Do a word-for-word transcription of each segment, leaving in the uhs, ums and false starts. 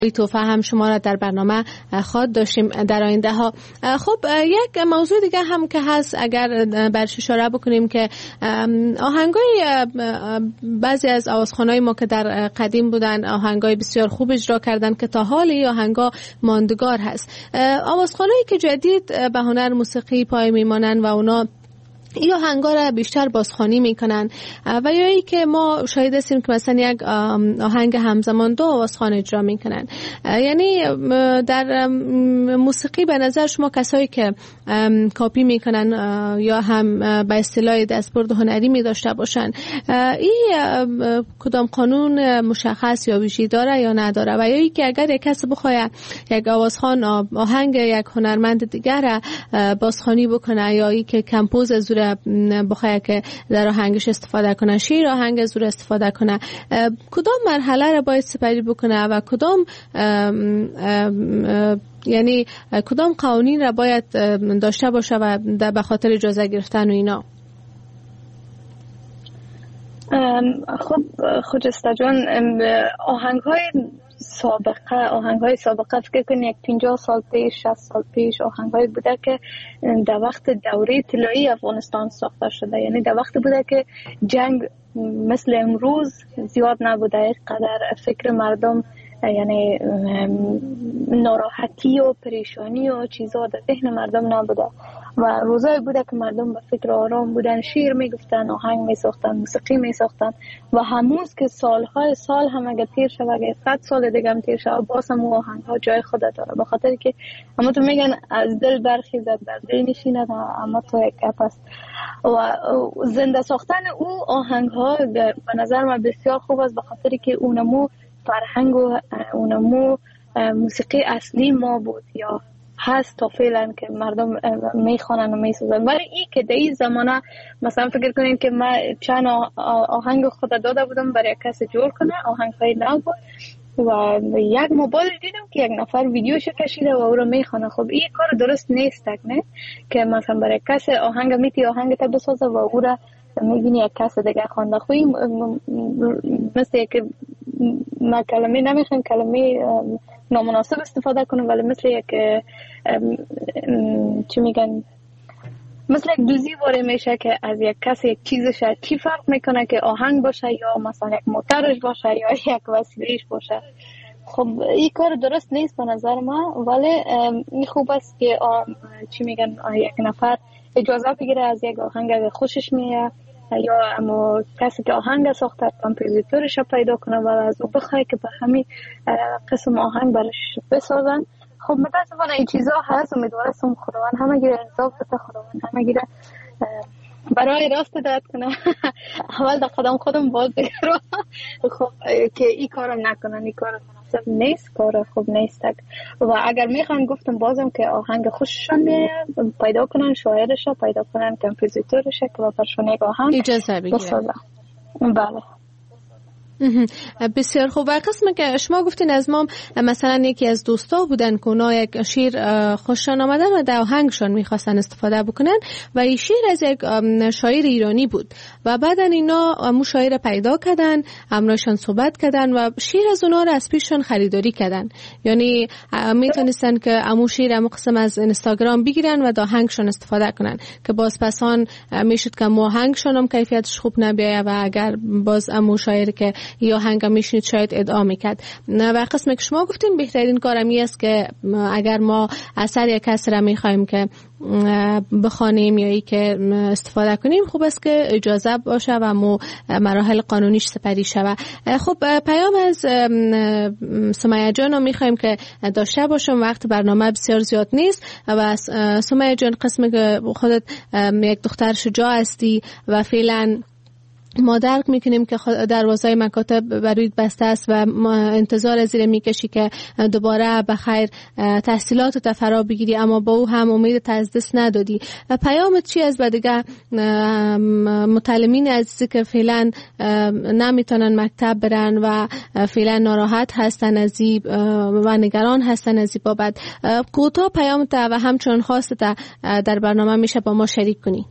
توفه هم شما را در برنامه خواد داشتیم در آینده ها. خب یک موضوع دیگه هم که هست، اگر برش اشاره بکنیم که آهنگای بعضی از آوازخوانای ما که در قدیم بودن آهنگای بسیار خوب اجرا کردن که تا حال این آهنگا ماندگار هست. آوازخوانایی که جدید به هنر موسیقی پای میمانن و اونا این آهنگا را بیشتر بازخوانی میکنن و یا ای که ما شاهد هستیم که مثلا یک آهنگ همزمان دو آوازخوان اجرا میکنن. یعنی در موسیقی به نظر شما کسایی که کاپی میکنن یا هم به اصطلاح دستبرد هنری می داشته باشن، این کدام قانون مشخص یا ویژه‌ای داره یا نداره؟ و یا ای که اگر یک کس بخواد یک آوازخوان آهنگ یک هنرمند دیگر بازخوانی بکنه یا ای که کمپوز زور بخواه که در آهنگش استفاده کنه، شیر آهنگ زور استفاده کنه، کدام مرحله را باید سپری بکنه و کدام یعنی کدام قوانین را باید داشته باشه و به خاطر اجازه گرفتن و اینا؟ خب خجسته جان، آهنگ های سابقه آهنگ های سابقه فکر کنید یک پنجاه سال پیش شصت سال پیش آهنگ های بوده که در وقت دوره طلایی افغانستان ساخته شده. یعنی در وقت بوده که جنگ مثل امروز زیاد نبوده، اینقدر فکر مردم یعنی ناراحتی و پریشانی و چیزا در ذهن مردم نبوده و روزایی بوده که مردم به فکر آرام بودن، شعر میگفتن، آهنگ میساختن، موسیقی میساختن و هنوز که سالهای سال هم اگه تیر شود، اگه صد سال دیگه هم تیر شود، باز هم آهنگ ها جای خود داره، به خاطر که اما تو میگن از دل برخیزد در دل نشیند، اما تو یک گپ است و زنده ساختن او آهنگ ها به نظر من بسیار خوب است، به خاطر که اونمو فرهنگ و اونمو موسیقی اصلی ما بود یا هست تا فعلا که مردم میخوانن و میسازن. ولی این که در این زمانه مثلا فکر کنین که من چند آهنگ خود داده بودم برای کسی جور کنه، آهنگ های نو بود و یک موبایل دیدم که یک نفر ویدیوش کشیده و او رو میخوانه. خب این کار درست نیست نه، که مثلا برای کسی آهنگ میتی آهنگ تا بسازه و او رو میبینی یک کس دیگه خوانده. خوی مثل که ما کلمه نمیخوام کلمه نامناسب استفاده کنم، ولی مثل یک چی میگن مثل یک دوزی واره میشه که از یک کس یک چیزش چی فرق میکنه که آهنگ باشه یا مثلا یک موترش باشه یا یک وسیلهش باشه. خب این کار درست نیست به نظر من، ولی این خوب است که چی میگن یک نفر اجازه بگیره از یک آهنگ اگه خوشش میاد یا اما کسی که آهنگ ساخته کامپوزیتورش پیدا کنه و از او بخواه که به همین قسم آهنگ برش بسازن. خب متاسفانه این چیزا هست، امیدوارم خداوند همه گیره انصاف بده، خداوند همه گیره برای راست داد کنه. اول در قدم خودم باز بگیرم خب که این کارم نکنن، این کار مناسب نیست، کار خوب نیست. و اگر میخوان گفتم بازم که آهنگ خوششان پیدا کنن، شاعرش پیدا کنن، کمپوزیتورش که برشون یک آهنگ اجازه بگیرن. بله بسیار خوب. و قسم که شما گفتین از ما مثلا یکی از دوستا بودن که اونا یک شیر خوششان آمدن و در آهنگشان میخواستن استفاده بکنن و این شیر از یک شاعر ایرانی بود و بعدا اینا امو شاعر پیدا کردن، امرایشان صحبت کردن و شیر از اونا رو از پیششان خریداری کردن. یعنی میتونستن که امو شیر امو قسم از اینستاگرام بگیرن و در آهنگشان استفاده کنن که باز پسان میشد که امو آهنگشان هم کیفیتش خوب نبیایه و اگر باز امو شاعر که یا هنگا میشنید شاید ادعا میکرد. و قسم که شما گفتین بهترین کارمی است که اگر ما اثر یک کس را میخوایم که بخوانیم یا ای که استفاده کنیم، خوب است که اجازه باشه و مو مراحل قانونیش سپری شود. خب پیام از سمیه جان رو میخوایم که داشته باشم، وقت برنامه بسیار زیاد نیست و سمیه جان قسم که خودت یک دختر شجاع هستی و فعلا ما درک میکنیم که دروازه مکاتب برایت بسته است و ما انتظار زیر میکشی که دوباره بخیر تحصیلات تا فرا بگیری، اما با او هم امید از دست ندادی. و پیامت چی است به دیگه متعلمین عزیزی که فعلا نمیتونن مکتب برن و فعلا ناراحت هستن از این و نگران هستن از این بابت؟ کوتاه پیامت و همچون خواست در برنامه میشه با ما شریک کنی.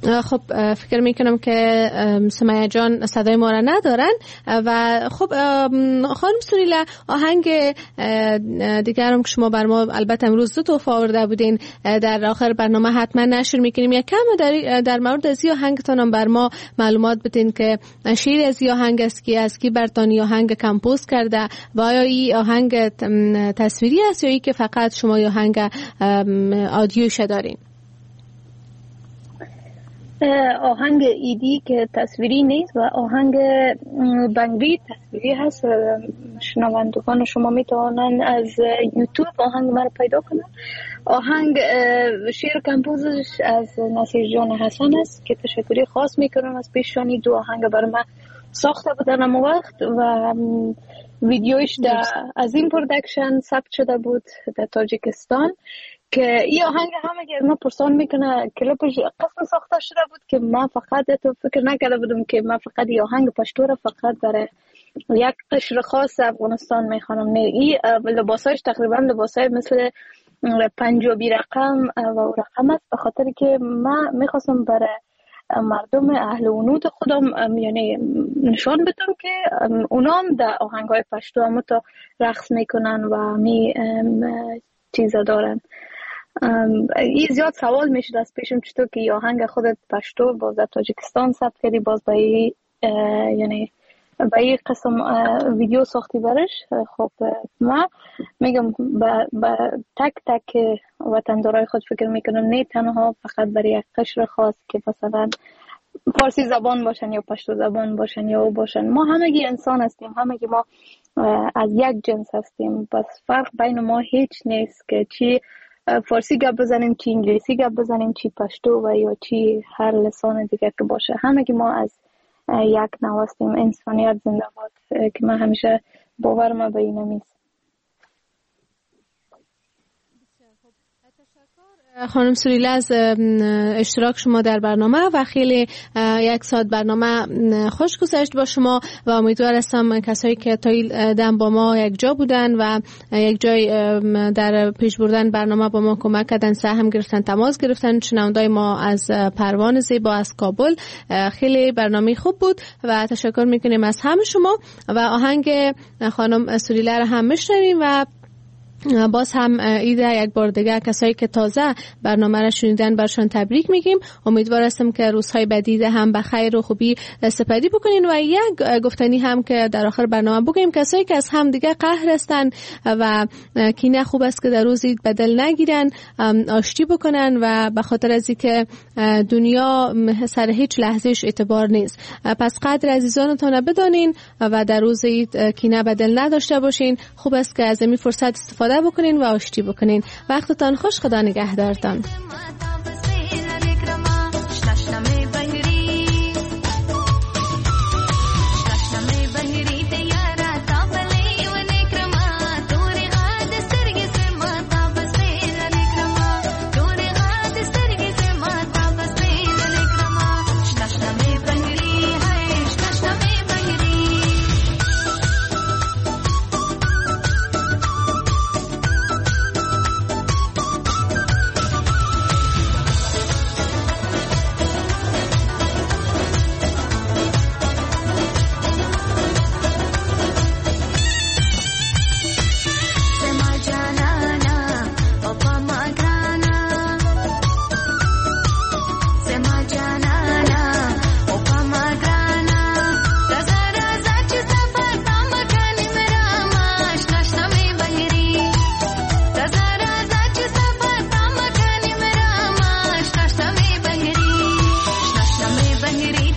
خب فکر میکنم که سمیه جان صدای ما را ندارن و خب خانم سوریلا آهنگ دیگرم که شما بر ما البته امروز دو توفه آورده بودین در آخر برنامه حتما نشر میکنیم. یک کم در, در مورد از این آهنگتان هم بر ما معلومات بدین که شیر از این آهنگ است که از کی برتان این آهنگ کمپوز کرده و آیا این آهنگ تصویری است یا ای که فقط شما این آهنگ آدیوش دارین؟ آهنگ ایدی که تصویری نیست و آهنگ بنگری تصویری هست. شنوندگان شما میتونن از یوتیوب آهنگ ما رو پیدا کنن. آهنگ شعر کمپوزش از نصیر جان حسن است که تشکری خاص میکنم از پیشانی. دو آهنگ برای من ساخته بودن اما وقت و ویدیوش در از این پرودکشن ثبت شده بود در تاجیکستان که این آهنگ همه که از ما پرسان میکنه کلیپش قسم ساخته شده بود که من فقط تو فکر نکرده بودم که من فقط این آهنگ پشتو را فقط برای یک قشر خاص افغانستان میخوانم. نه، این لباسایش تقریبا لباسای مثل پنجابی رقم و رقم است، به خاطر که من میخواستم برای مردم اهل ونود خودم یعنی نشان بدم که اونام در آهنگای پشتو هم تا رقص میکنن و می چیزا دارن. این زیاد سوال میشد از پیشم چطور که آهنگ خودت پشتو باز در تاجیکستان ثبت کردی، باز با این یعنی با این قسم ویدیو ساختی برش. خب من میگم با, با تک تک وطندارای خود فکر میکنم نه تنها فقط برای یک قشر خاص که مثلا فارسی زبان باشن یا پشتو زبان باشن یا باشن، ما همگی انسان هستیم، همگی ما از یک جنس هستیم. بس فرق بین ما هیچ نیست که چی فارسی گپ بزنیم، چی انگلیسی گپ بزنیم، چی پشتو و یا چی هر لسان دیگه که باشه، همگی ما از یک نوع هستیم. انسانیت زنده باد که من همیشه باورم به این نیست. خانم سوریلا از اشتراک شما در برنامه و خیلی یک ساعت برنامه خوش گذشت با شما و امیدوار هستم کسایی که تا دم با ما یک جا بودن و یک جای در پیش بردن برنامه با ما کمک کردن، سهم گرفتن، تماس گرفتن. شنوندای ما از پروان زیبا از کابل، خیلی برنامه خوب بود و تشکر میکنیم از همه شما و آهنگ خانم سوریلا را هم میشنویم و باز هم ایده یک بار دیگه کسایی که تازه برنامه را شنیدن برشان تبریک میگیم. امیدوار هستم که روزهای بعدی هم به خیر و خوبی سپری بکنین و یک گفتنی هم که در آخر برنامه بگیم کسایی که از هم دیگه قهر هستن و کینه خوب است که در روز عید بدل نگیرن، آشتی بکنن و به خاطر از اینکه دنیا سر هیچ لحظهش اعتبار نیست. پس قدر عزیزانتون بدانین و در روز عید کینه بدل نداشته باشین. خوب است که از این فرصت استفاده بکنین و آشتی بکنین. وقتتان خوش، خدا نگهدارتان. Bangiri